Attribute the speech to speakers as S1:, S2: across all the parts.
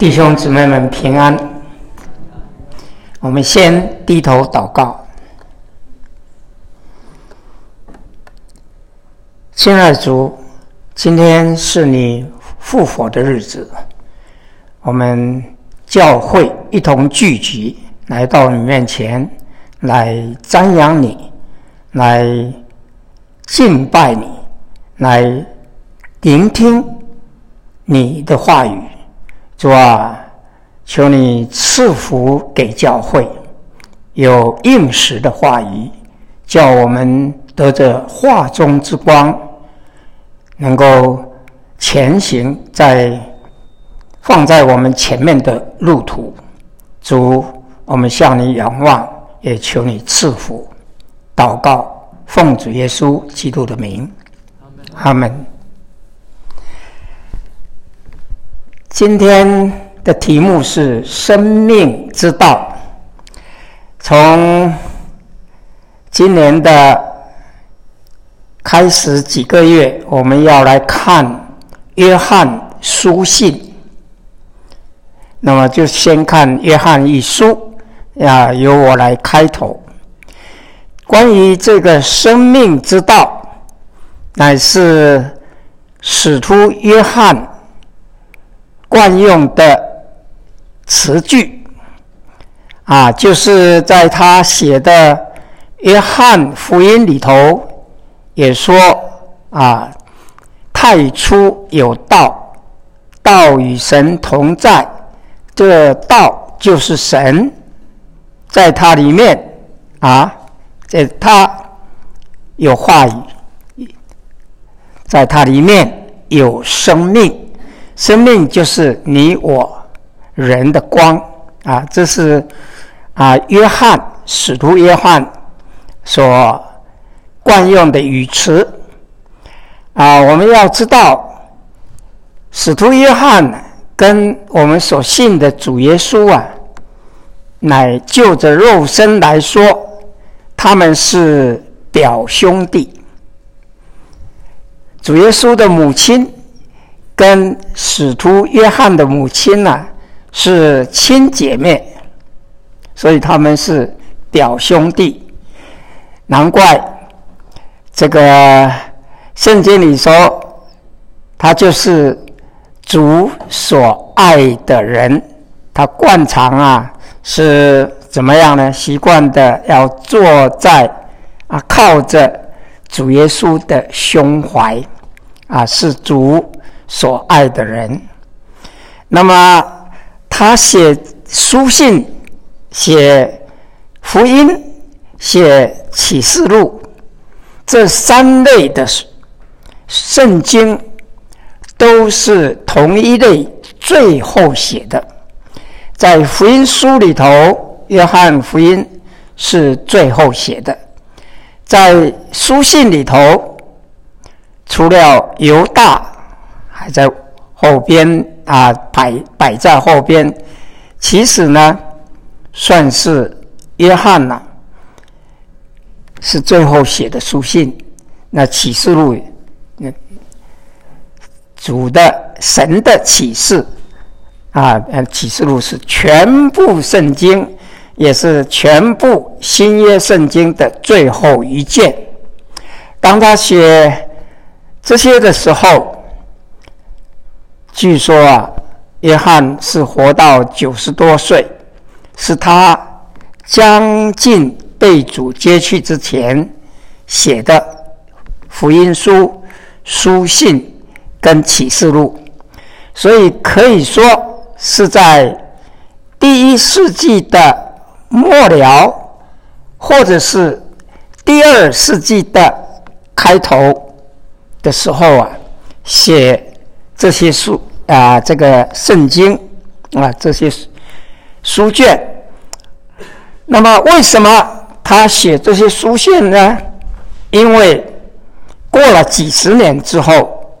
S1: 弟兄姊妹们平安。我们先低头祷告。亲爱的主，今天是你复活的日子，我们教会一同聚集来到你面前，来瞻仰你，来敬拜你，来聆听你的话语。主啊，求你赐福给教会，有应时的话语，叫我们得着话中之光，能够前行在放在我们前面的路途。主，我们向你仰望，也求你赐福。祷告，奉主耶稣基督的名，阿们。今天的题目是生命之道。从今年的开始几个月，我们要来看约翰书信。那么就先看约翰一书，由我来开头。关于这个生命之道，乃是使徒约翰惯用的词句，就是在他写的约翰福音里头也说，太初有道，道与神同在，这道就是神，在他里面在他有话语，在他里面有生命，生命就是你我人的光这是使徒约翰所惯用的语词我们要知道，使徒约翰跟我们所信的主耶稣乃就着肉身来说，他们是表兄弟。主耶稣的母亲跟使徒约翰的母亲是亲姐妹，所以他们是表兄弟。难怪这个圣经里说，他就是主所爱的人。他惯常是怎么样呢？习惯的要坐在靠着主耶稣的胸怀是主所爱的人。那么他写书信、写福音、写启示录，这三类的圣经都是同一类最后写的。在福音书里头，约翰福音是最后写的。在书信里头，除了犹大还在后边摆在后边，其实呢算是约翰是最后写的书信。那启示录主的神的启示启示录是全部圣经，也是全部新约圣经的最后一卷。当他写这些的时候，据说约翰是活到90多岁，是他将近被主接去之前写的福音书、书信跟启示录，所以可以说是在第1世纪的末了，或者是第2世纪的开头的时候写这些书这个圣经这些书卷。那么为什么他写这些书信呢？因为过了几十年之后，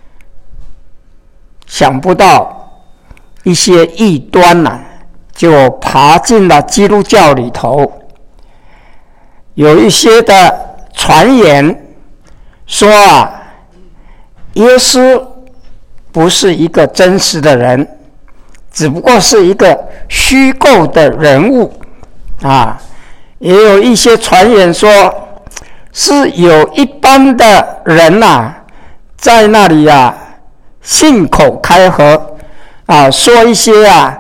S1: 想不到一些异端就爬进了基督教里头。有一些的传言说耶稣不是一个真实的人， 只不过是一个虚构的人物啊。也有一些传言说，是有一般的人在那里信口开河说一些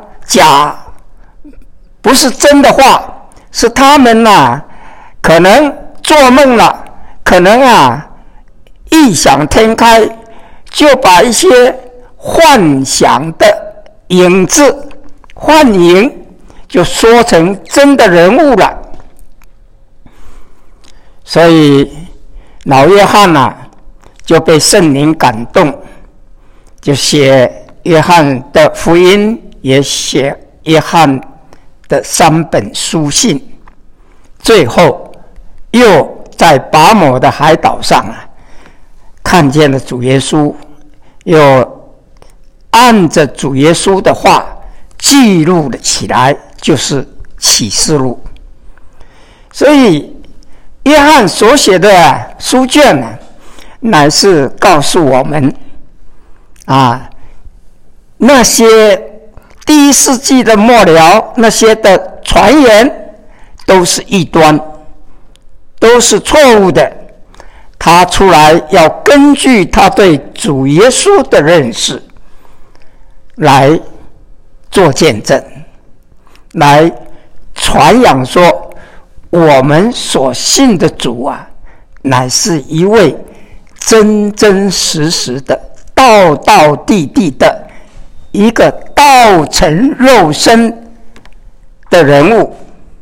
S1: 不是真的话，是他们可能做梦了，可能异想天开，就把一些幻想的影子、幻影就说成真的人物了。所以老约翰就被圣灵感动，就写约翰的福音，也写约翰的3本书信，最后又在拔摩的海岛上看见了主耶稣，又按着主耶稣的话记录了起来，就是启示录。所以约翰所写的书卷乃是告诉我们那些第1世纪的末了那些的传言都是异端，都是错误的。他出来要根据他对主耶稣的认识来做见证，来传扬说我们所信的主乃是一位真真实实的道道地地的一个道成肉身的人物。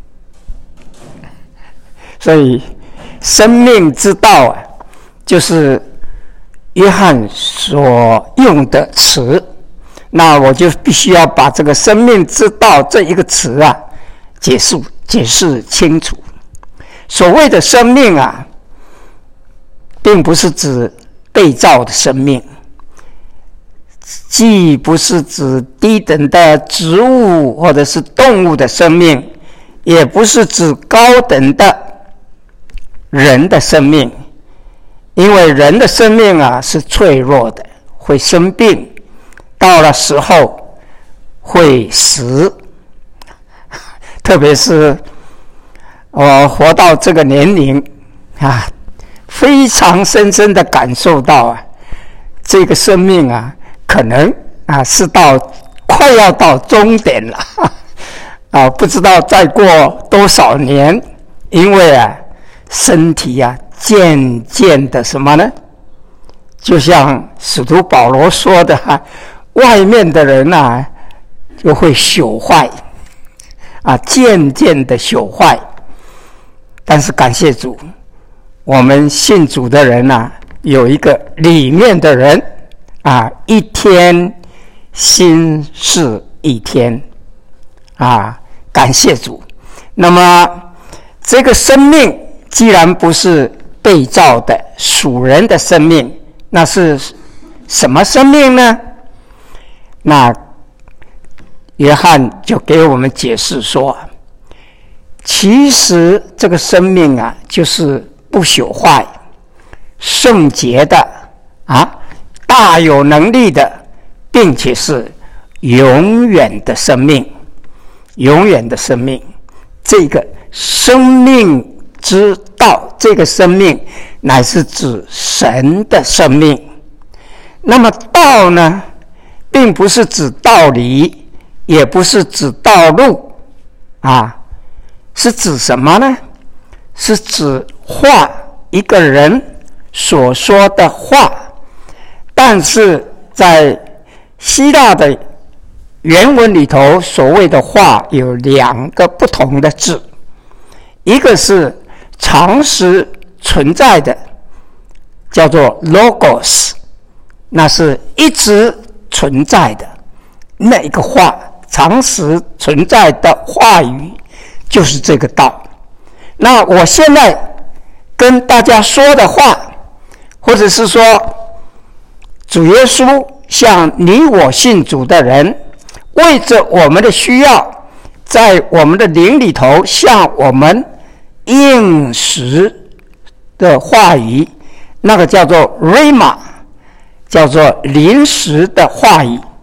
S1: 所以生命之道就是约翰所用的词，那我就必须要把这个生命之道这一个词解释清楚。所谓的生命并不是指被造的生命，既不是指低等的植物或者是动物的生命，也不是指高等的人的生命。因为人的生命是脆弱的，会生病，到了时候会死。特别是我活到这个年龄非常深深的感受到这个生命可能是快要到终点了不知道再过多少年，因为身体渐渐的什么呢？就像使徒保罗说的外面的人就会朽坏渐渐的朽坏。但是感谢主，我们信主的人有一个里面的人一天新似一天感谢主。那么这个生命既然不是被造的属人的生命，那是什么生命呢？那约翰就给我们解释说，其实这个生命就是不朽坏、圣洁的大有能力的，并且是永远的生命。永远的生命，这个生命之道，这个生命乃是指神的生命。那么道呢，并不是指道理，也不是指道路是指什么呢？是指话，一个人所说的话。但是在希腊的原文里头，所谓的话有2个不同的字，一个是常时存在的，叫做 logos， 那是一直存在的那一个话，常时存在的话语就是这个道。那我现在跟大家说的话，或者是说主耶稣向你我信主的人，为着我们的需要，在我们的灵里头向我们应时的话语，那个叫做 rhema， 叫做临时的话语。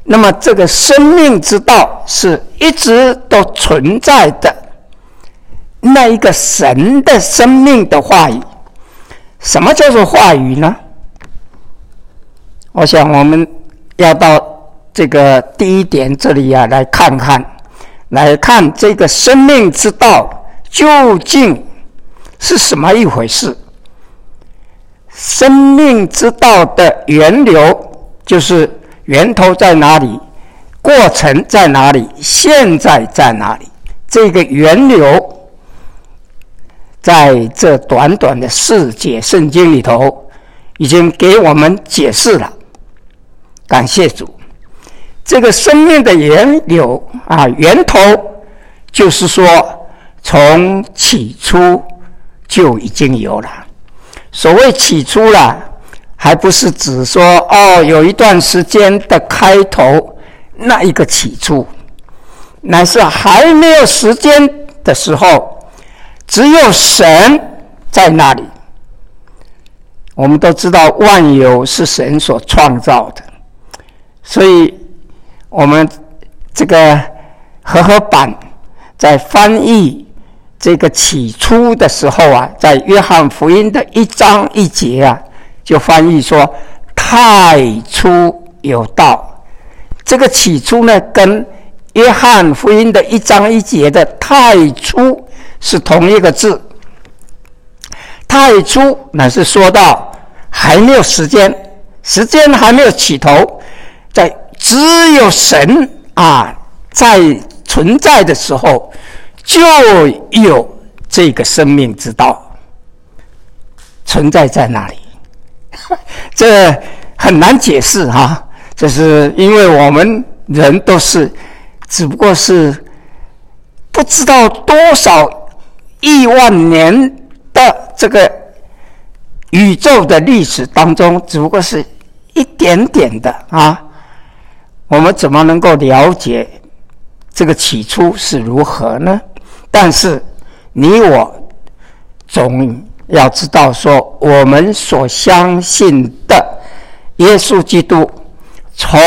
S1: 那么这个生命之道是一直都存在的，那一个神的生命的话语。什么叫做话语呢？我想我们要到这个第一点这里啊，来看这个生命之道究竟是什么一回事。生命之道的源流，就是源头在哪里，过程在哪里，现在在哪里，这个源流在这短短的4节圣经里头已经给我们解释了。感谢主，这个生命的源流源头就是说从起初就已经有了。所谓起初啦，还不是指说有一段时间的开头那一个起初，乃是还没有时间的时候，只有神在那里。我们都知道万有是神所创造的，所以我们这个和合版在翻译这个起初的时候啊，在约翰福音的1章1节啊，就翻译说太初有道。这个起初呢，跟约翰福音的1章1节的太初是同一个字。太初乃是说到还没有时间还没有起头，在只有神在存在的时候，就有这个生命之道存在在那里。这很难解释这是因为我们人都是只不过是不知道多少亿万年的这个宇宙的历史当中，只不过是一点点的我们怎么能够了解这个起初是如何呢？但是你我总要知道说，我们所相信的耶稣基督从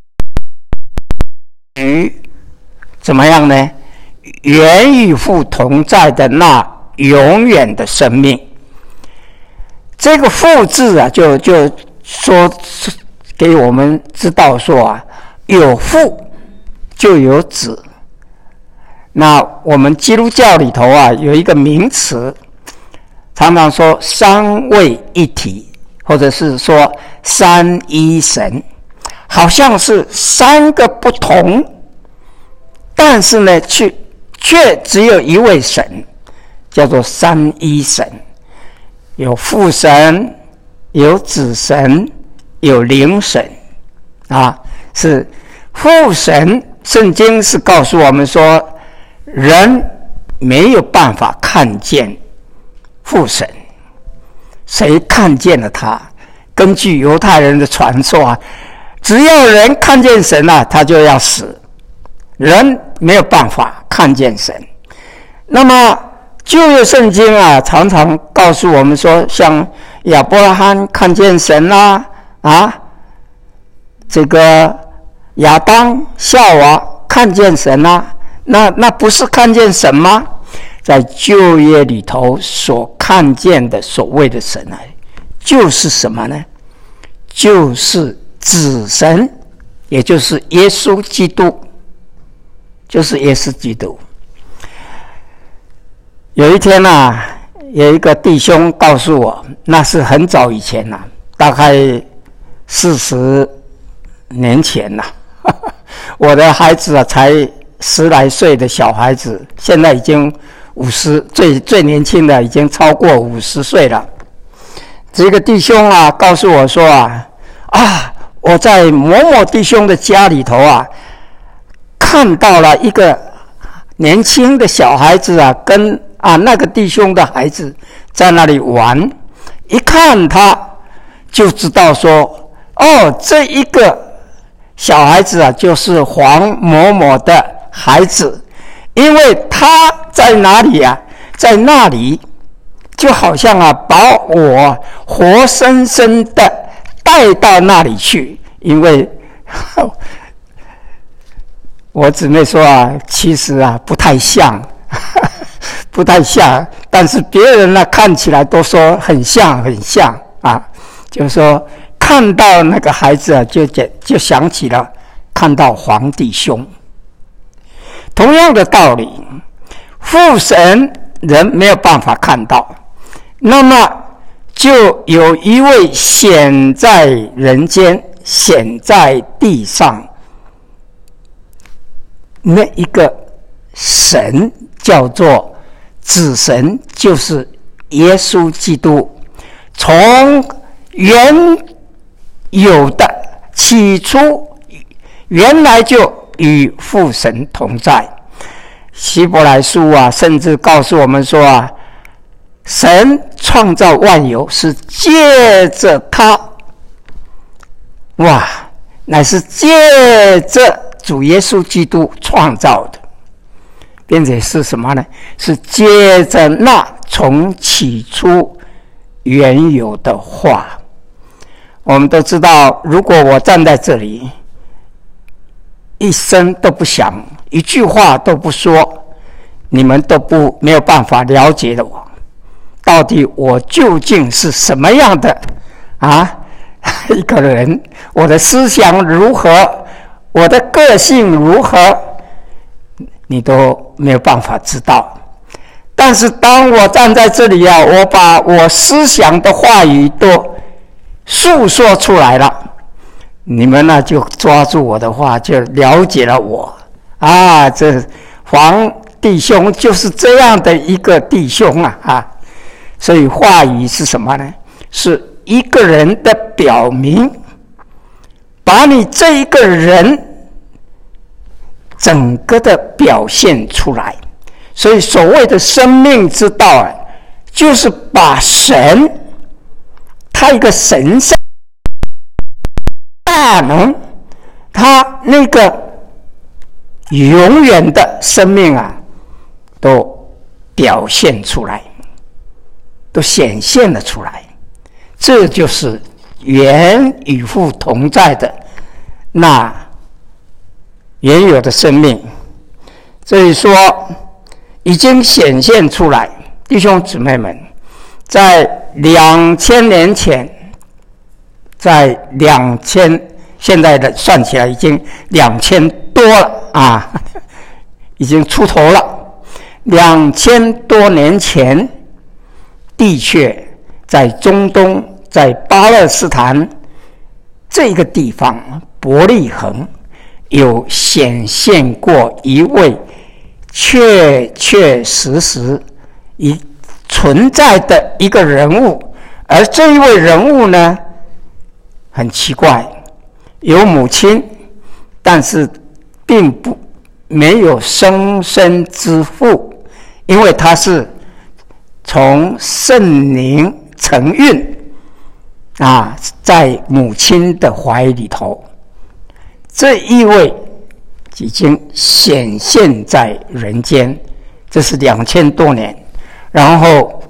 S1: 于怎么样呢？原与父同在的那永远的生命。这个父字就说给我们知道说有父就有子。那我们基督教里头有一个名词，常常说三位一体，或者是说三一神，好像是3个不同，但是呢却只有一位神，叫做三一神。有父神，有子神，有灵神是父神。圣经是告诉我们说，人没有办法看见父神，谁看见了他？根据犹太人的传说只要人看见神他就要死，人没有办法看见神。那么旧约圣经常常告诉我们说，像亚伯拉罕看见神这个亚当夏娃看见神那不是看见神吗？在旧约里头所看见的所谓的神就是什么呢？就是子神，也就是耶稣基督，就是耶稣基督。有一天有一个弟兄告诉我，那是很早以前大概40年前我的孩子才10来岁的小孩子，现在已经50，最年轻的已经超过50岁了。这个弟兄告诉我说我在某某弟兄的家里头看到了一个年轻的小孩子跟那个弟兄的孩子在那里玩，一看他就知道说这一个小孩子就是黄某某的孩子，因为他在哪里在那里就好像把我活生生的带到那里去，因为我姊妹说啊，其实啊不太像，不太像，但是别人呢看起来都说很像很像啊，就是说看到那个孩子啊，就想起了看到皇帝兄。同样的道理，父神人没有办法看到，那么就有一位显在人间、显在地上那一个神，叫做子神，就是耶稣基督，从原有的起初原来就与父神同在。希伯来书啊，甚至告诉我们说啊，神创造万有是借着他，哇，乃是借着主耶稣基督创造的，并且是什么呢？是借着那从起初原有的话。我们都知道，如果我站在这里，一声都不响，一句话都不说，你们都没有办法了解的我，到底我究竟是什么样的一个人，我的思想如何，我的个性如何，你都没有办法知道。但是当我站在这里啊，我把我思想的话语都诉说出来了，你们呢就抓住我的话，就了解了我啊，这黄弟兄就是这样的一个弟兄啊。所以话语是什么呢？是一个人的表明，把你这一个人整个的表现出来。所以所谓的生命之道啊，就是把神他一个神圣大能，他那个永远的生命啊，都表现出来，都显现了出来。这就是原与父同在的那原有的生命。所以说已经显现出来。弟兄姊妹们，在2000年前，在现在的算起来已经2000多了已经出头了。2000多年前，的确在中东，在巴勒斯坦这个地方伯利恒，有显现过一位确确实实存在的一个人物。而这一位人物呢，很奇怪，有母亲，但是并没有生身之父，因为他是从圣灵承孕在母亲的怀里头。这一位已经显现在人间，这是2000多年，然后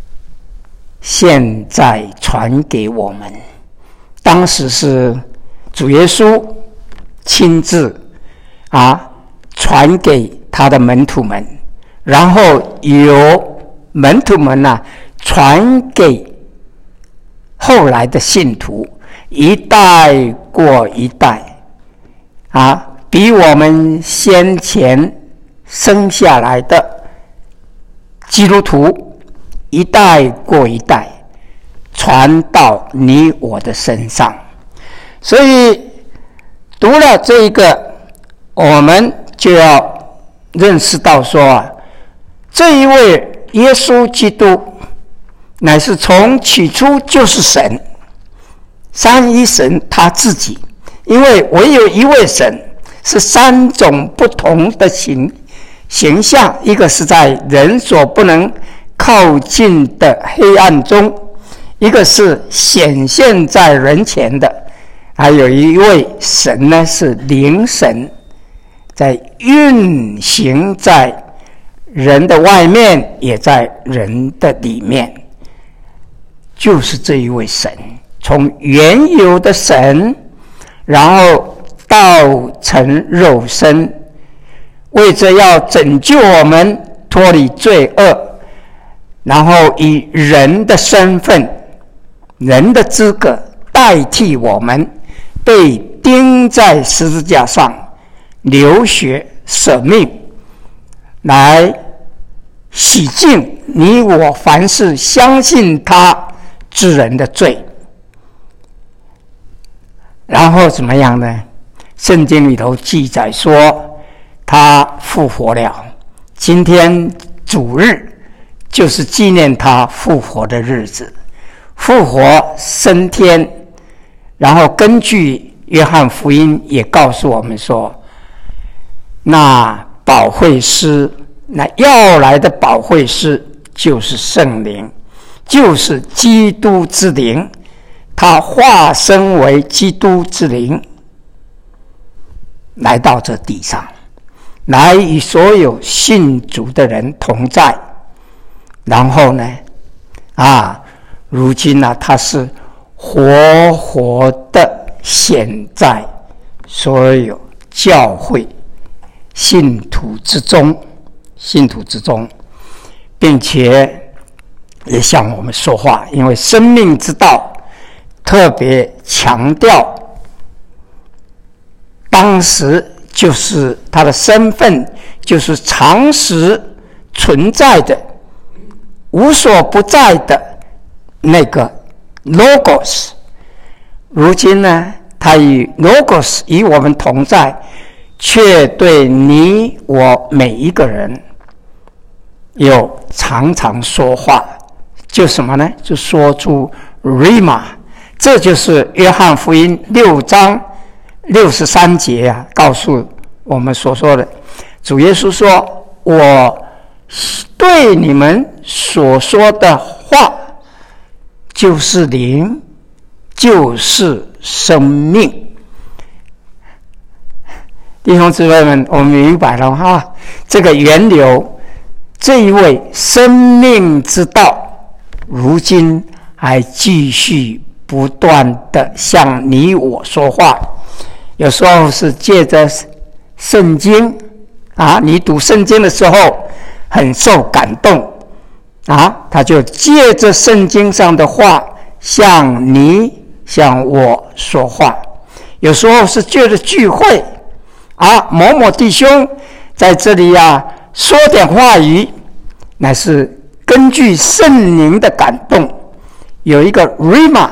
S1: 现在传给我们。当时是主耶稣亲自传给他的门徒们，然后由门徒们传给后来的信徒，一代过一代比我们先前生下来的基督徒一代过一代传到你我的身上。所以读了这一个，我们就要认识到说这一位耶稣基督乃是从起初就是神，三一神他自己。因为唯有一位神，是三种不同的形象，一个是在人所不能靠近的黑暗中，一个是显现在人前的，还有一位神呢是灵神，在运行在人的外面，也在人的里面。就是这一位神，从原有的神，然后道成肉身， 为着要拯救我们脱离罪恶，然后以人的身份、人的资格代替我们，被钉在十字架上，流血舍命，来洗净你我凡是相信他之人的罪。然后怎么样呢？圣经里头记载说他复活了，今天主日就是纪念他复活的日子，复活升天。然后根据约翰福音也告诉我们说，那保惠师，那要来的保惠师就是圣灵，就是基督之灵，他化身为基督之灵，来到这地上，来与所有信主的人同在。然后呢，如今呢，他是活活的显在所有教会信徒之中，并且也向我们说话。因为生命之道特别强调，当时就是他的身份就是常时存在的、无所不在的那个 Logos。 如今呢，他与 Logos 与我们同在，却对你我每一个人有常常说话，就什么呢？就说出 Rhema。 这就是约翰福音6章63节告诉我们所说的。主耶稣说，我对你们所说的话就是灵，就是生命。弟兄姊妹们，我们明白了哈，这个源流，这一位生命之道，如今还继续不断的向你我说话。有时候是借着圣经你读圣经的时候很受感动他就借着圣经上的话向你向我说话。有时候是借着聚会某某弟兄在这里说点话语，乃是根据圣灵的感动，有一个 Rhema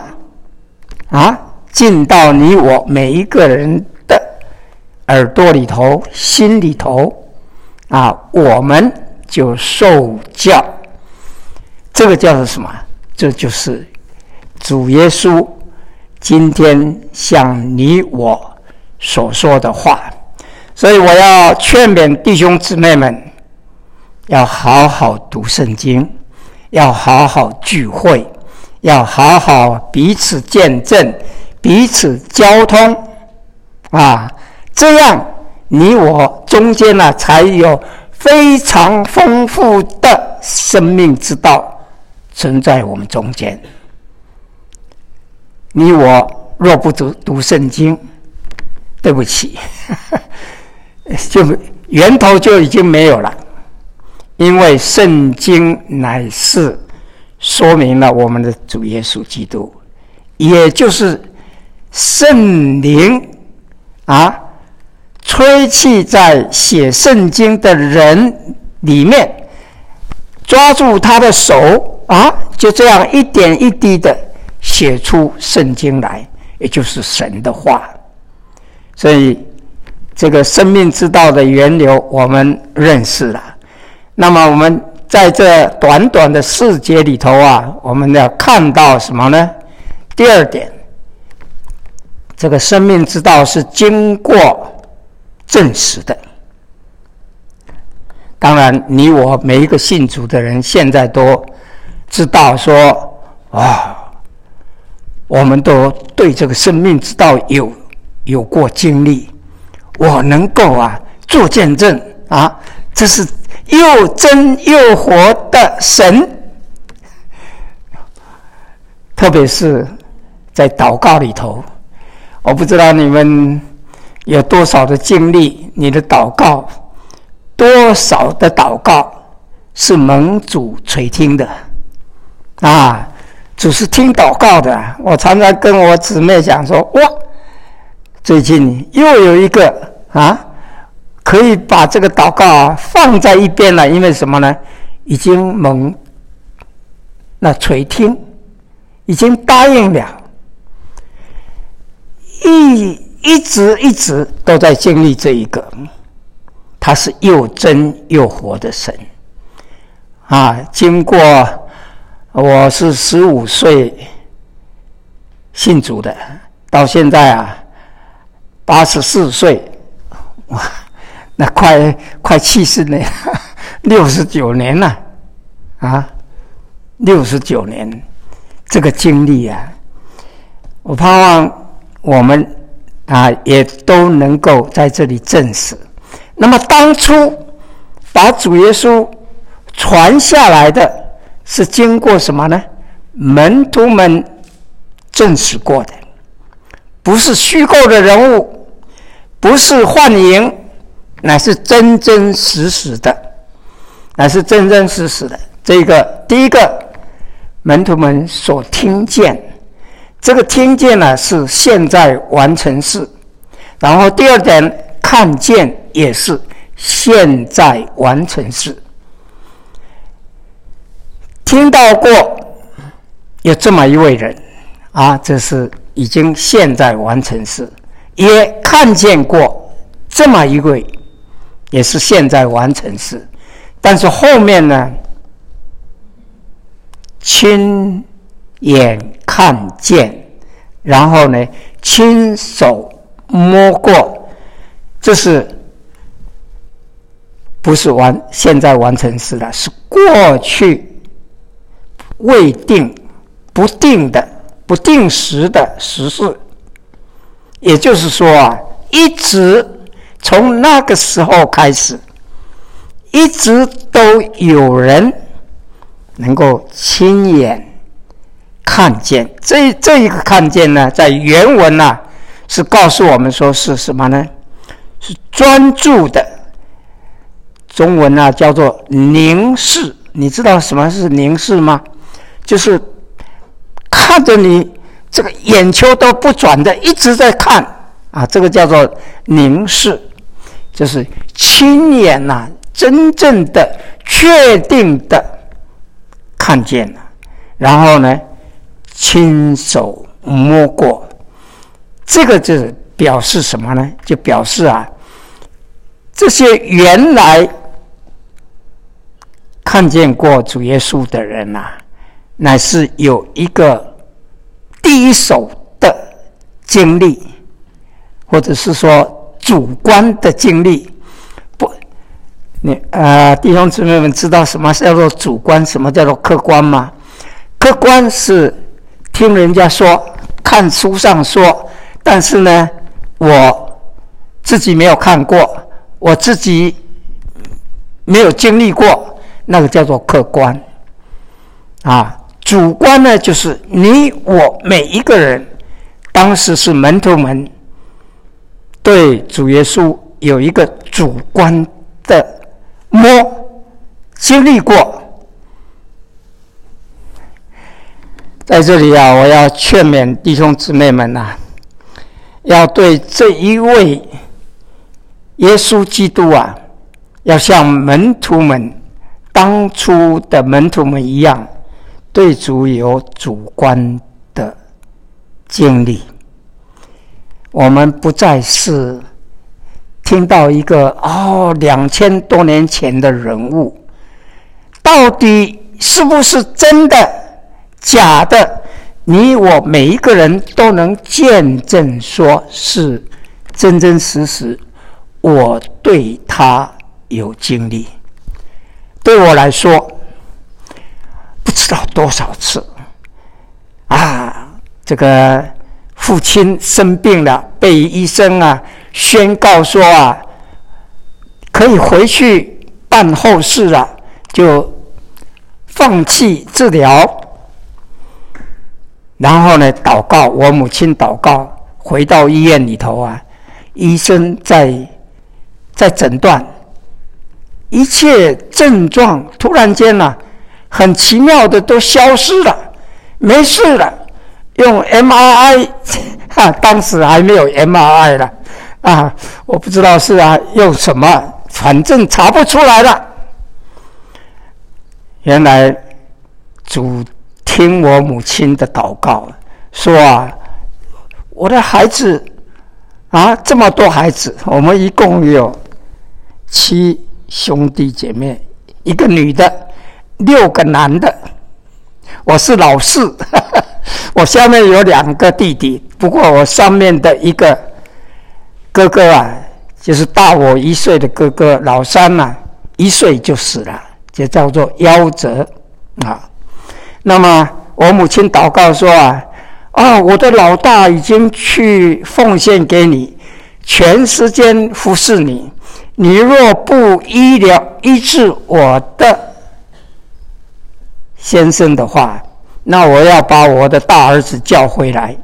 S1: 进到你我每一个人的耳朵里头、心里头我们就受教。这个叫做什么？这就是主耶稣今天向你我所说的话。所以我要劝勉弟兄姊妹们，要好好读圣经，要好好聚会，要好好彼此见证，彼此交通这样你我中间才有非常丰富的生命之道存在我们中间。你我若不读圣经，对不起就源头就已经没有了。因为圣经乃是说明了我们的主耶稣基督，也就是圣灵吹气在写圣经的人里面，抓住他的手就这样一点一滴的写出圣经来，也就是神的话。所以这个生命之道的源流我们认识了。那么我们在这短短的4节里头我们要看到什么呢？第二点，这个生命之道是经过证实的。当然你我每一个信主的人现在都知道说我们都对这个生命之道有过经历，我能够做见证这是又真又活的神。特别是在祷告里头，我不知道你们有多少的经历，你的祷告多少的祷告是蒙主垂听的啊？主是听祷告的。我常常跟我姊妹讲说，哇，最近又有一个可以把这个祷告放在一边了，因为什么呢？已经蒙垂听，已经答应了，一直都在经历这一个，他是又真又活的神啊！经过我是15岁信主的，到现在84岁，哇，那快70年，69年了69年，这个经历我盼望我们也都能够在这里证实。那么当初把主耶稣传下来的是经过什么呢？门徒们证实过的，不是虚构的人物，不是幻影，乃是真真实实的，这个第一个门徒们所听见，这个听见呢是现在完成式，然后第二点看见也是现在完成式。听到过有这么一位人这是已经现在完成式，也看见过这么一位也是现在完成式，但是后面呢，亲眼看见，然后呢亲手摸过，这是不是现在完成式了？是过去未定、不定的、不定时的时事。也就是说一直从那个时候开始，一直都有人能够亲眼看见。这一个看见呢，在原文是告诉我们说是什么呢？是专注的，中文叫做凝视。你知道什么是凝视吗？就是看着你这个眼球都不转的一直在看这个叫做凝视，就是亲眼真正的确定的看见了，然后呢亲手摸过。这个就是表示什么呢？就表示这些原来看见过主耶稣的人乃是有一个第一手的经历，或者是说主观的经历。弟兄姊妹们知道什么叫做主观，什么叫做客观吗？客观是听人家说，看书上说，但是呢我自己没有看过，我自己没有经历过，那个叫做客观主观呢，就是你我每一个人，当时是门徒们对主耶稣有一个主观的经历过。在这里我要劝勉弟兄姊妹们要对这一位耶稣基督要像门徒们当初的门徒们一样，对主有主观的经历。我们不再是听到一个2000多年前的人物，到底是不是真的假的，你我每一个人都能见证说是真真实实，我对他有经历。对我来说不知道多少次这个父亲生病了，被医生宣告说可以回去办后事了，就放弃治疗。然后呢祷告，我母亲祷告，回到医院里头医生在诊断， 一切症状突然间很奇妙的都消失了，没事了。用 MRI 当时还没有 MRI 了我不知道是用什么，反正查不出来了。原来主听我母亲的祷告，说我的孩子这么多孩子，我们一共有7兄弟姐妹，1个女的，6个男的，我是老四我下面有2个弟弟，不过我上面的一个哥哥就是大我1岁的哥哥，老三1岁就死了，就叫做夭折那么我母亲祷告说我的老大已经去奉献给你，全时间服侍你，你若不医治我的先生的话，那我要把我的大儿子叫回来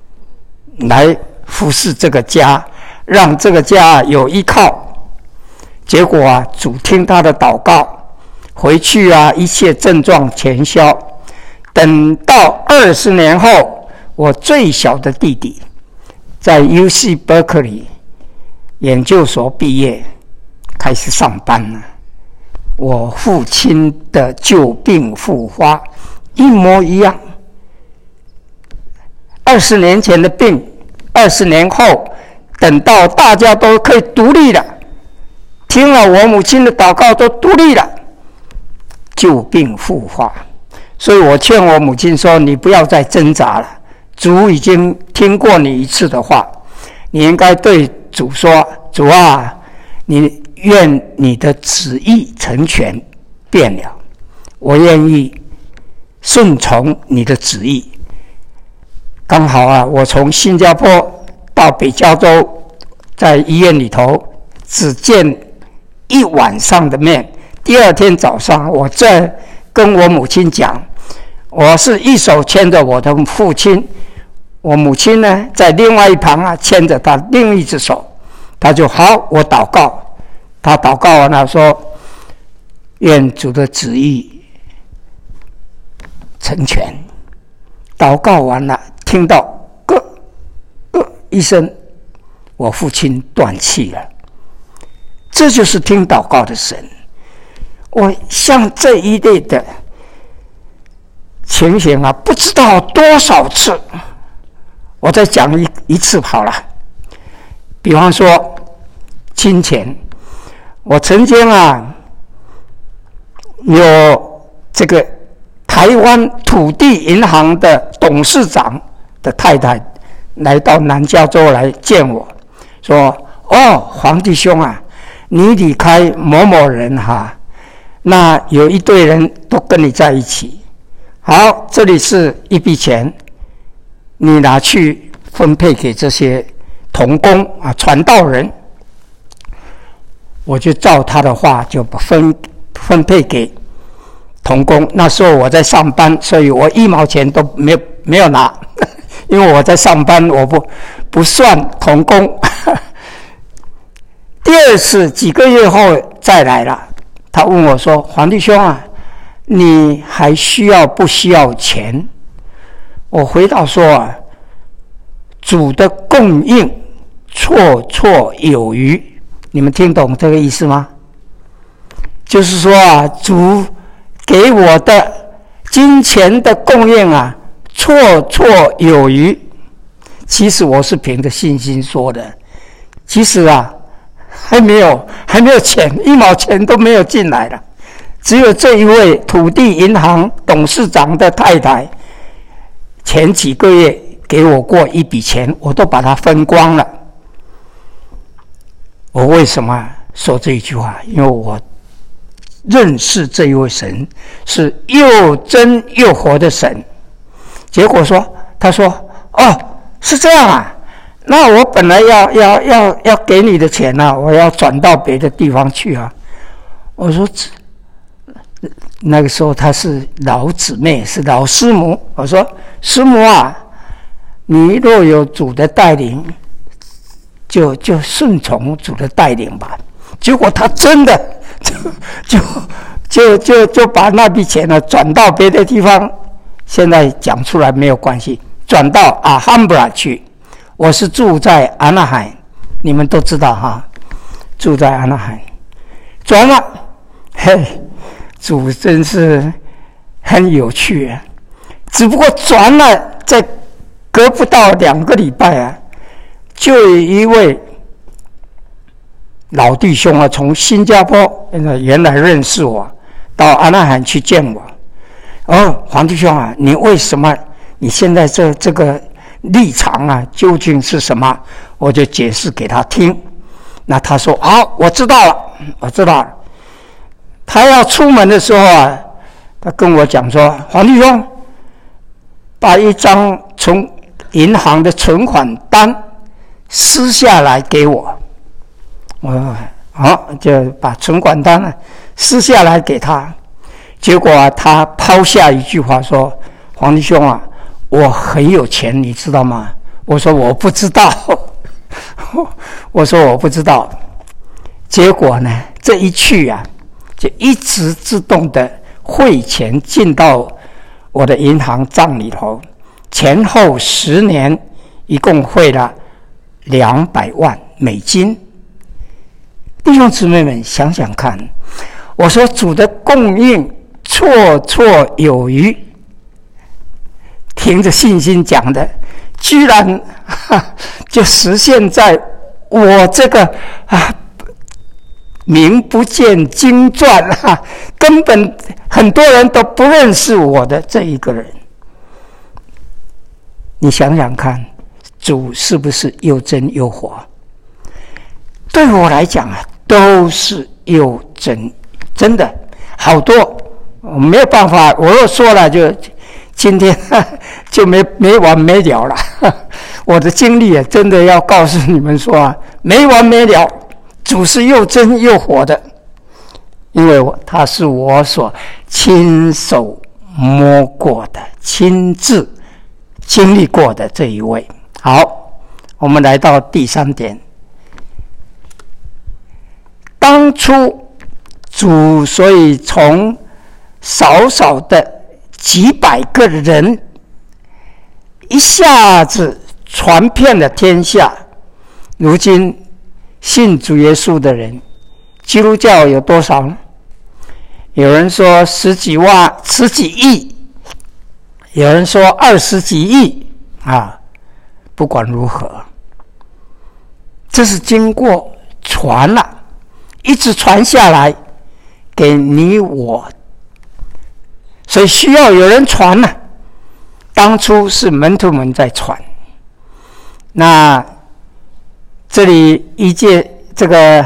S1: 服侍这个家，让这个家有依靠。结果主听他的祷告，回去一切症状全消。等到20年后，我最小的弟弟在 UC Berkeley 研究所毕业，开始上班了。我父亲的旧病复发，一模一样。20年前的病，20年后，等到大家都可以独立了，听了我母亲的祷告都独立了，旧病复发。所以我劝我母亲说，你不要再挣扎了，主已经听过你一次的话，你应该对主说，主你愿你的旨意成全变了，我愿意顺从你的旨意。刚好我从新加坡到北加州，在医院里头只见1晚上的面，第2天早上我再跟我母亲讲，我是一手牵着我的父亲，我母亲呢在另外一旁牵着他另一只手，他就好，我祷告。他祷告完了说，愿主的旨意成全。祷告完了，听到一声，我父亲断气了。这就是听祷告的神。我像这一类的情形不知道多少次，我再讲一次好了。比方说金钱，我曾经有这个台湾土地银行的董事长的太太来到南加州来见我，说黄弟兄你离开某某人那有一堆人都跟你在一起，好，这里是一笔钱，你拿去分配给这些同工传道人。我就照他的话就分配给同工。那时候我在上班，所以我1毛钱都没有拿，因为我在上班，我不算同工。第2次几个月后再来了，他问我说，黄弟兄你还不需要钱？我回答说主的供应绰绰有余。你们听懂这个意思吗？就是说主给我的金钱的供应绰绰有余。其实我是凭着信心说的，其实还没有钱，1毛钱都没有进来了。只有这一位土地银行董事长的太太前几个月给我过一笔钱，我都把它分光了。我为什么说这一句话？因为我认识这一位神是又真又活的神。结果他说是这样那我本来要给你的钱我要转到别的地方去我说那个时候她是老姊妹，是老师母。我说师母你若有主的带领，就顺从主的带领吧。结果他真的就把那笔钱呢转到别的地方，现在讲出来没有关系，转到阿罕布拉去。我是住在安纳海，你们都知道哈，住在安纳海，转了，嘿，主真是很有趣啊！只不过转了，在隔不到2个礼拜啊，就有一位老弟兄啊，从新加坡原来认识我，到安纳罕去见我。黄弟兄啊，你为什么你现在这个立场啊，究竟是什么？我就解释给他听。那他说好，我知道了。他要出门的时候啊，他跟我讲说，黄弟兄，把一张从银行的存款单撕下来给我。就把存款单呢撕下来给他。结果啊，他抛下一句话说：“黄弟兄啊，我很有钱，你知道吗？”我说我不知道，我说我不知道。结果呢，这一去啊，就一直自动的汇钱进到我的银行账里头，前后10年，一共汇了200万美金。弟兄姊妹们，想想看，我说主的供应绰绰有余，凭着信心讲的，居然就实现在我这个名不见经传根本很多人都不认识我的这一个人。你想想看，主是不是又真又活？对我来讲啊，都是又真的好多，我没有办法，我若说了就今天就没完没了了。我的经历啊，真的要告诉你们说啊，没完没了。主是又真又活的，因为他是我所亲手摸过的、亲自经历过的这一位。好，我们来到第3点。当初主所以从少少的几百个人一下子传遍了天下，如今信主耶稣的人，基督教有多少呢？有人说10几万、10几亿，有人说20几亿不管如何，这是经过传了，一直传下来给你我，所以需要有人传了。当初是门徒们在传，那这里一届这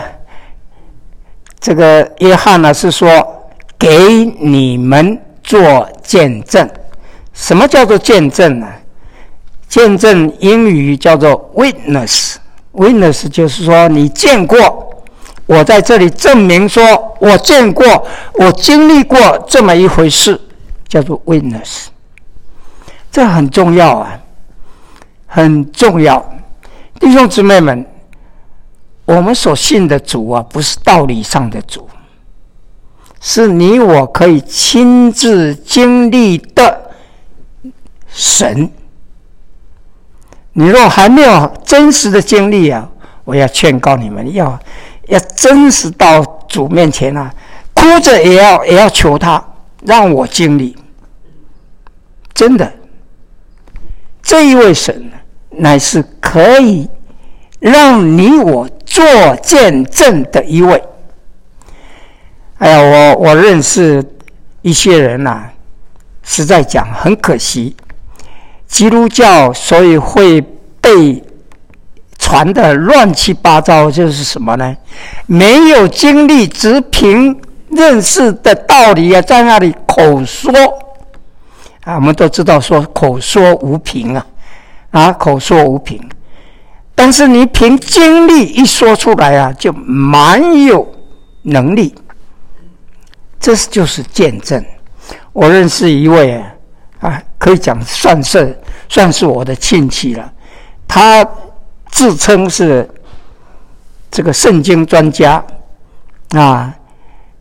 S1: 个约翰呢是说给你们做见证。什么叫做见证呢？见证英语叫做 witness 就是说你见过，我在这里证明说我见过，我经历过这么一回事，叫做 witness。 这很重要啊，很重要。弟兄姊妹们，我们所信的主啊，不是道理上的主，是你我可以亲自经历的神。你若还没有真实的经历啊，我要劝告你们，要真实到主面前啊，哭着也要求他让我经历。真的，这一位神乃是可以让你我做见证的一位。哎呀，我认识一些人啊，实在讲很可惜，基督教所以会被传的乱七八糟，就是什么呢？没有经历，只凭认识的道理啊，在那里口说我们都知道说口说无凭口说无凭。但是你凭经历一说出来啊，就蛮有能力，这就是见证。我认识一位可以讲算是我的亲戚了，他自称是这个圣经专家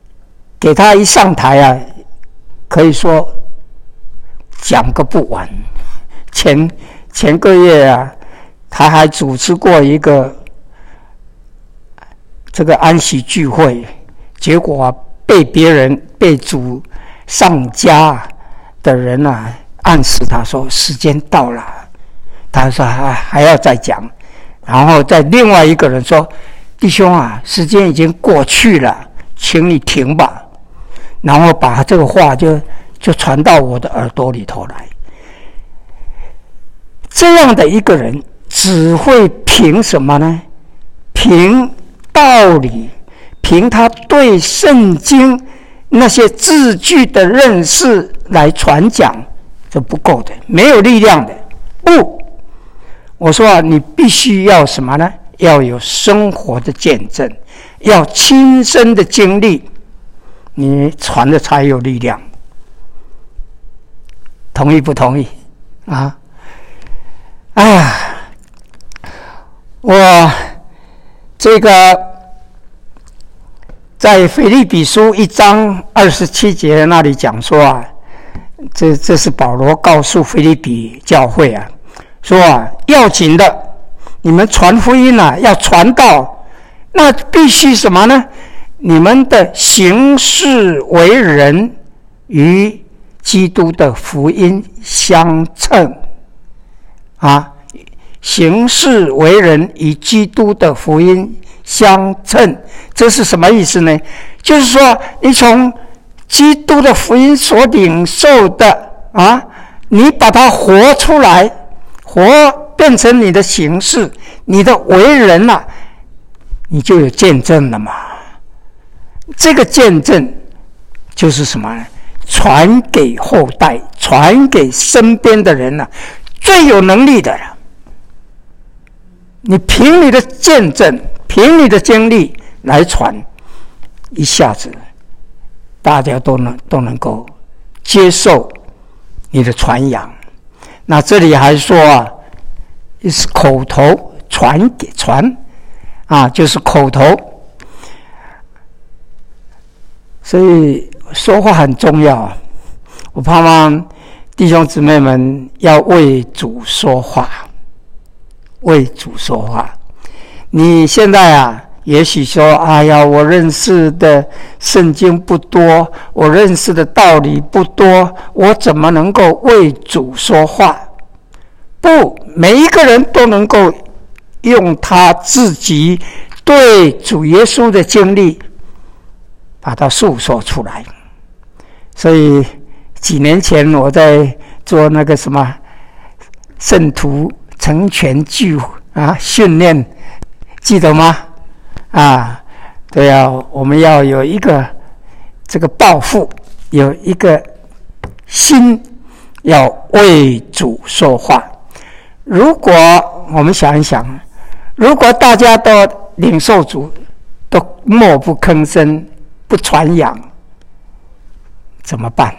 S1: 给他一上台啊，可以说讲个不完。前个月啊，他还主持过一个这个安息聚会，结果啊，被主上家的人啊暗示他说时间到了，他说还要再讲，然后再另外一个人说，弟兄啊，时间已经过去了，请你停吧，然后把这个话就传到我的耳朵里头来。这样的一个人只会凭什么呢？凭道理，凭他对圣经那些字句的认识来传讲，这不够的，没有力量的。不，我说啊，你必须要什么呢？要有生活的见证，要亲身的经历，你传的才有力量。同意不同意啊？哎呀，我这个在腓立比书1章27节那里讲说啊，这是保罗告诉腓立比教会啊，说啊，要紧的，你们传福音啊，要传道，那必须什么呢？你们的行事为人与基督的福音相称啊，行事为人与基督的福音相称，这是什么意思呢？就是说，你从基督的福音所领受的啊，你把它活出来，变成你的行事，你的为人啊，你就有见证了嘛。这个见证就是什么呢？传给后代，传给身边的人啊，最有能力的了。你凭你的见证，凭你的经历来传，一下子大家都能够接受你的传扬。那这里还说啊，是口头传啊，就是口头。所以说话很重要，我盼望弟兄姊妹们要为主说话，为主说话。你现在啊，也许说，哎呀，我认识的圣经不多，我认识的道理不多，我怎么能够为主说话？不，每一个人都能够用他自己对主耶稣的经历把它诉说出来。所以几年前我在做那个什么圣徒成全训练，记得吗？啊，对啊，我们要有一个这个抱负，有一个心，要为主说话。如果我们想一想，如果大家都领受主，都默不吭声，不传扬，怎么办？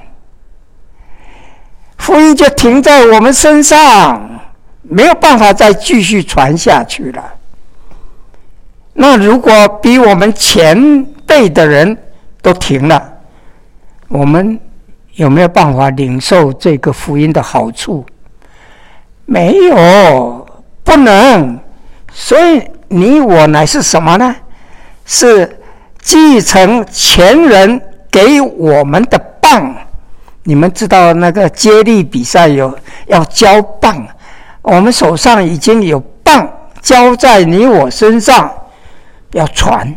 S1: 福音就停在我们身上，没有办法再继续传下去了。那如果比我们前辈的人都停了，我们有没有办法领受这个福音的好处？没有，不能。所以你我乃是什么呢？是继承前人给我们的棒。你们知道那个接力比赛要交棒，我们手上已经有棒交在你我身上，要传。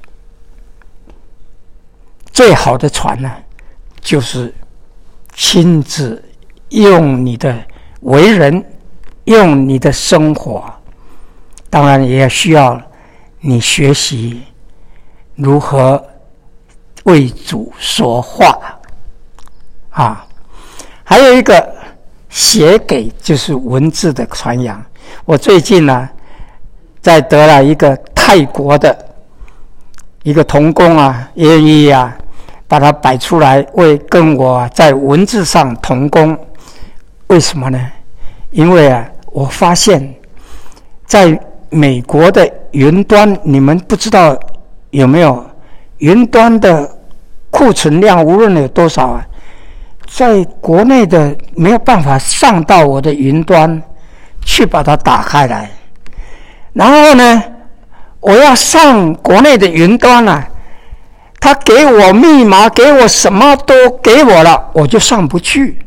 S1: 最好的传呢，就是亲自用你的为人，用你的生活。当然也需要你学习如何为主说话啊。还有一个写给，就是文字的传扬。我最近呢，在得了一个泰国的一个同工啊，愿意啊把它摆出来，跟我在文字上同工。为什么呢？因为啊，我发现在美国的云端，你们不知道有没有云端的库存量无论有多少啊，在国内的没有办法上到我的云端去把它打开来，然后呢，我要上国内的云端啊，他给我密码，给我什么都给我了，我就上不去。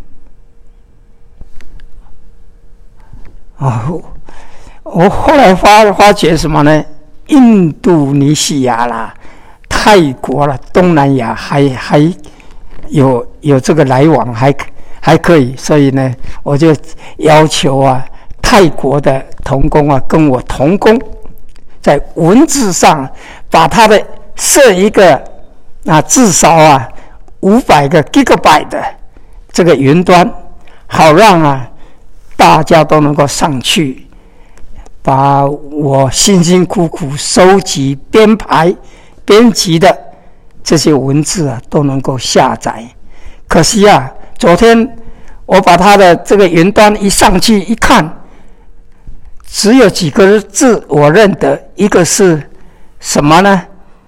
S1: 我后来发觉什么呢？印度尼西亚啦、泰国啦、东南亚还有这个来往，还可以，所以呢，我就要求啊，泰国的同工啊，跟我同工，在文字上把它的设一个至少500个 GB 的这个云端，好让大家都能够上去，把我辛辛苦苦收集、编排、编辑的这些文字都能够下载。可惜昨天我把它的这个云端一上去一看，只有几个字我认得，一个是什么呢？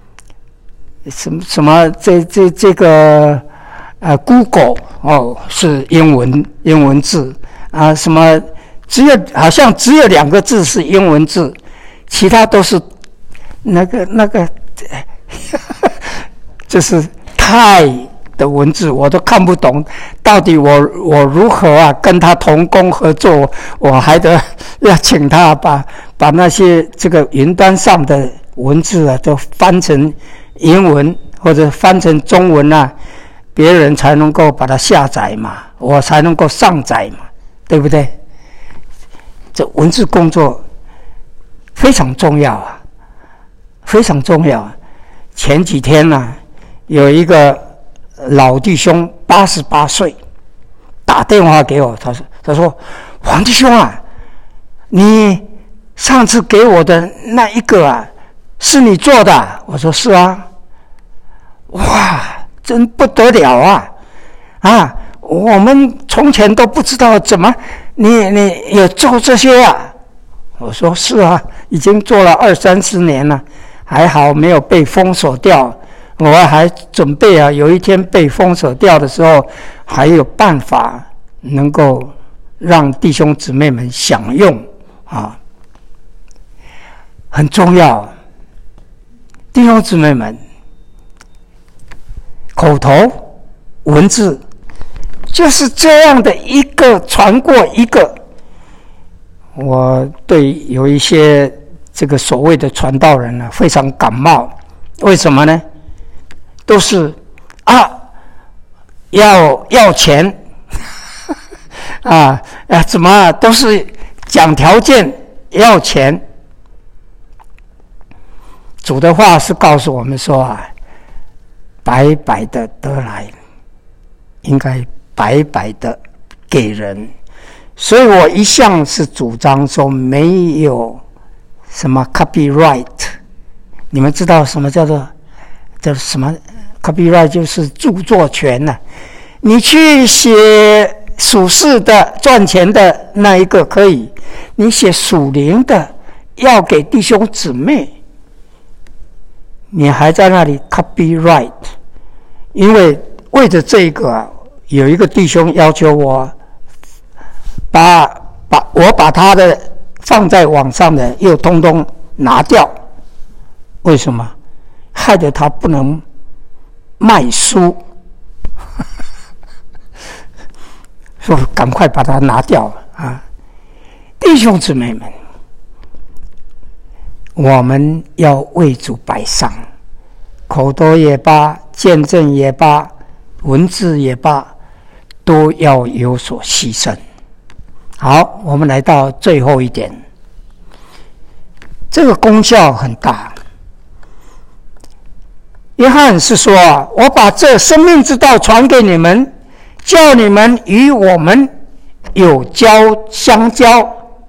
S1: 什么这个Google 是英文字什么好像只有2个字是英文字，其他都是那个就是泰的文字，我都看不懂。到底我如何跟他同工合作？我还得要请他把那些这个云端上的文字都翻成英文或者翻成中文别人才能够把它下载嘛，我才能够上载嘛，对不对？这文字工作非常重要非常重要。前几天有一个老弟兄88岁打电话给我，他说黄弟兄你上次给我的那一个是你做的？我说是哇，真不得了我们从前都不知道怎么你有做这些我说是已经做了20-30年了，还好没有被封锁掉。我还准备有一天被封锁掉的时候，还有办法能够让弟兄姊妹们享用很重要。弟兄姊妹们，口头文字就是这样的一个传过一个。我对有一些这个所谓的传道人非常感冒。为什么呢？都是要钱怎么都是讲条件要钱。主的话是告诉我们说白白的得来，应该白白的给人。所以我一向是主张说没有什么 copyright。 你们知道什么叫做什么 copyright？ 就是著作权你去写属世的赚钱的那一个可以，你写属灵的要给弟兄姊妹，你还在那里 copyright。 因为为着这个有一个弟兄要求我把他的放在网上的又通通拿掉。为什么？害得他不能卖书说赶快把它拿掉弟兄姊妹们，我们要为主摆上，口头也罢，见证也罢，文字也罢，都要有所牺牲。好，我们来到最后一点，这个功效很大。约翰是说我把这生命之道传给你们，叫你们与我们有相交。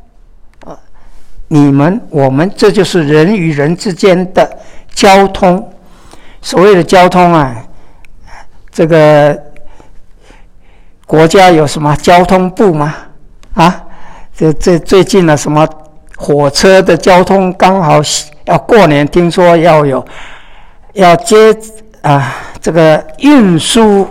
S1: 你们我们，这就是人与人之间的交通。所谓的交通这个国家有什么交通部吗？这最近什么火车的交通刚好要过年，听说要接这个运输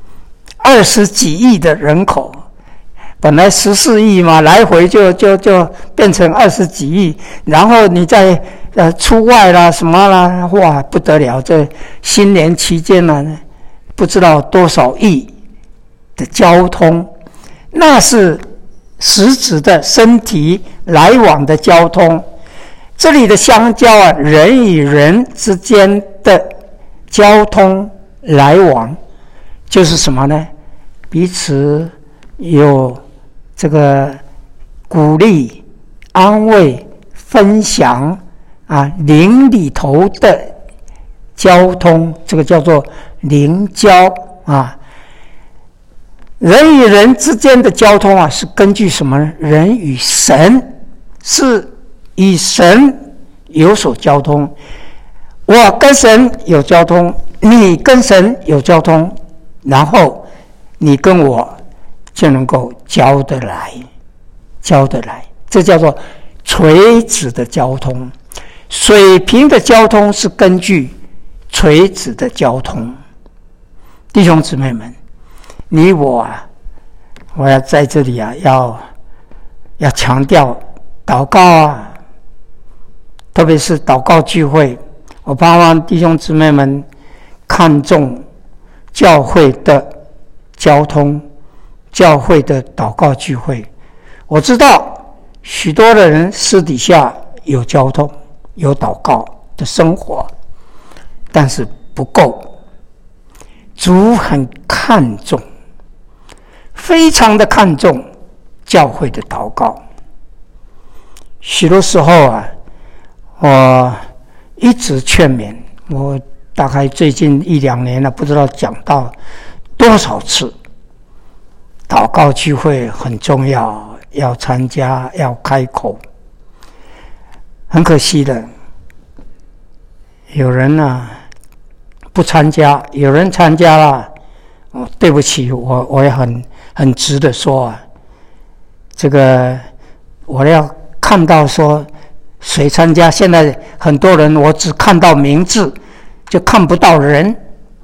S1: 20几亿的人口，本来14亿嘛，来回就变成20几亿，然后你再出外啦什么啦，哇不得了！这新年期间呢，不知道多少亿的交通，那是实质的身体来往的交通。这里的相交啊，人与人之间的交通来往，就是什么呢？彼此有这个鼓励、安慰、分享啊，邻里头的交通，这个叫做邻交啊。人与人之间的交通啊，是根据什么呢？人与神，是与神有所交通。我跟神有交通，你跟神有交通，然后你跟我就能够交得来，这叫做垂直的交通。水平的交通是根据垂直的交通。弟兄姊妹们，你我啊，我要在这里啊，要强调祷告啊，特别是祷告聚会，我盼望弟兄姊妹们看重教会的交通，教会的祷告聚会。我知道许多的人私底下有交通、有祷告的生活，但是不够。主很看重，非常的看重教会的祷告。许多时候啊，我一直劝勉，我大概最近1-2年了，不知道讲到多少次，祷告聚会很重要，要参加，要开口。很可惜的，有人呢不参加，有人参加了，对不起，我也很直的说啊，这个我要看到说谁参加。现在很多人我只看到名字，就看不到人。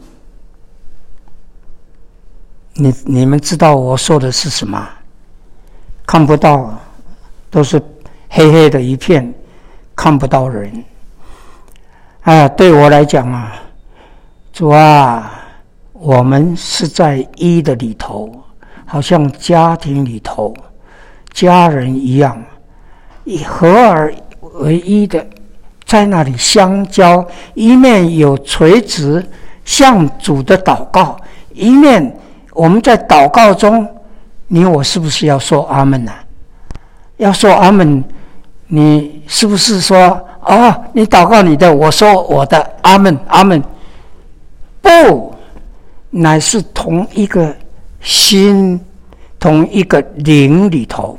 S1: 你们知道我说的是什么？看不到，都是黑黑的一片，看不到人。对我来讲啊，主啊，我们是在一的里头，好像家庭里头家人一样，合而为一的在那里相交，一面有垂直向主的祷告，一面我们在祷告中，你我是不是要说阿们啊？要说阿们，你是不是说你祷告你的，我说我的，阿们阿们？不，乃是同一个心，同一个灵里头。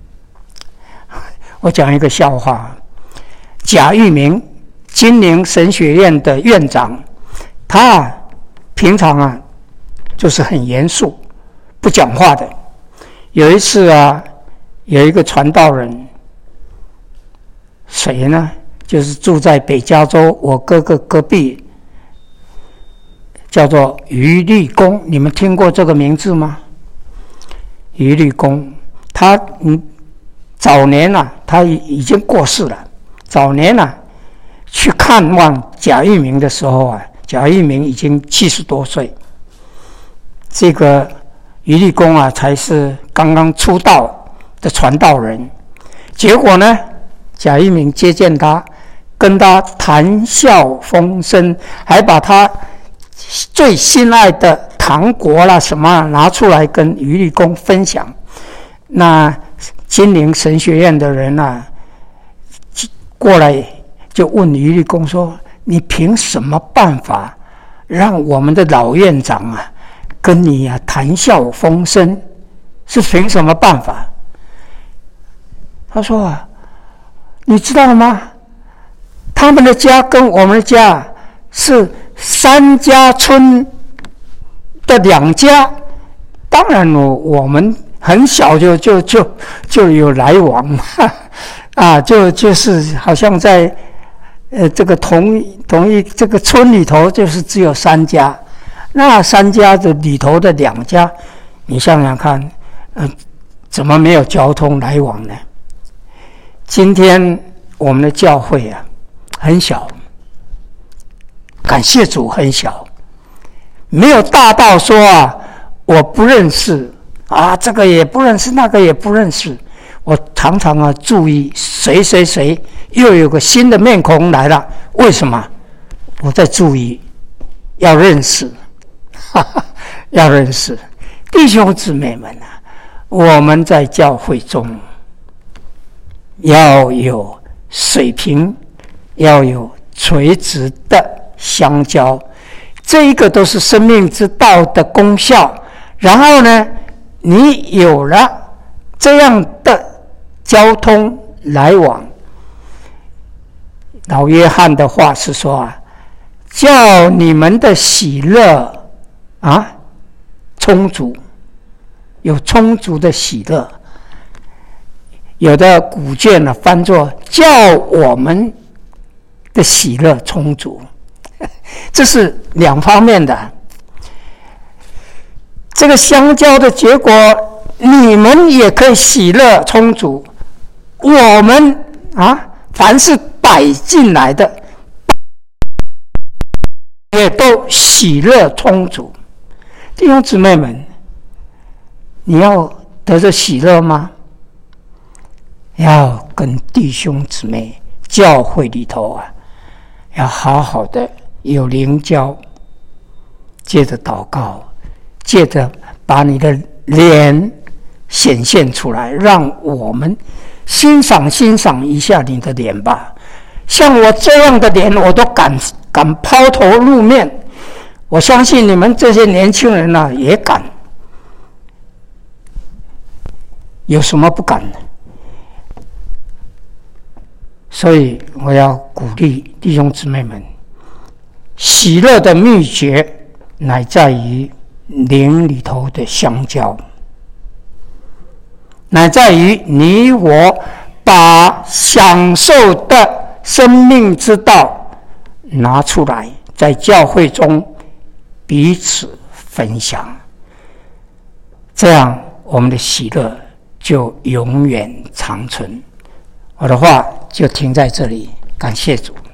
S1: 我讲一个笑话，贾玉明，金陵神学院的院长，他平常啊就是很严肃，不讲话的。有一次啊，有一个传道人，谁呢？就是住在北加州我哥哥隔壁，叫做余立功。你们听过这个名字吗？余立功，他早年啊，他已经过世了。早年啊，去看望贾玉明的时候啊，贾玉明已经70多岁。这个余立功啊，才是刚刚出道的传道人。结果呢，贾玉明接见他，跟他谈笑风生，还把他最心爱的糖果啦什么拿出来跟余立功分享。那金陵神学院的人啊，过来就问余立功说：“你凭什么办法让我们的老院长啊跟你啊谈笑风生？是凭什么办法？”他说啊，你知道吗？他们的家跟我们的家是3家村的2家，当然我们很小就有来往啊，就是好像在这个同一这个村里头，就是只有3家那3家的里头的2家，你想想看，怎么没有交通来往呢？今天我们的教会啊，很小，感谢主很小，没有大到说啊，我不认识啊，这个也不认识，那个也不认识。我常常啊注意谁又有个新的面孔来了，为什么？我在注意，要认识。要认识弟兄姊妹们啊，我们在教会中要有水平，要有垂直的相交，这一个都是生命之道的功效。然后呢，你有了这样的交通来往，老约翰的话是说啊，叫你们的喜乐充足，有充足的喜乐。有的古卷呢翻作叫我们的喜乐充足，这是2方面的。这个相交的结果，你们也可以喜乐充足。我们凡是摆进来的，也都喜乐充足。弟兄姊妹们，你要得着喜乐吗？要跟弟兄姊妹教会里头要好好的有灵交，借着祷告，借着把你的脸显现出来，让我们欣赏一下你的脸吧。像我这样的脸，我都敢抛头露面。我相信你们这些年轻人也敢，有什么不敢的？所以我要鼓励弟兄姊妹们，喜乐的秘诀乃在于灵里头的相交，乃在于你我把享受的生命之道拿出来，在教会中彼此分享，这样我们的喜乐就永远长存。我的话就停在这里，感谢主。